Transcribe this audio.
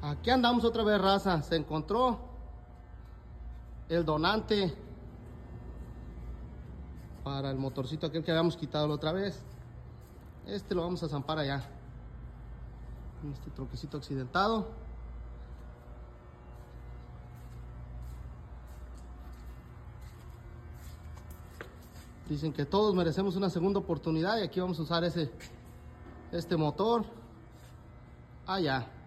Aquí andamos otra vez, raza. Se encontró el donante para el motorcito aquel que habíamos quitado la otra vez. Este lo vamos a zampar allá, en este troquecito accidentado. Dicen que todos merecemos una segunda oportunidad y aquí vamos a usar este motor allá.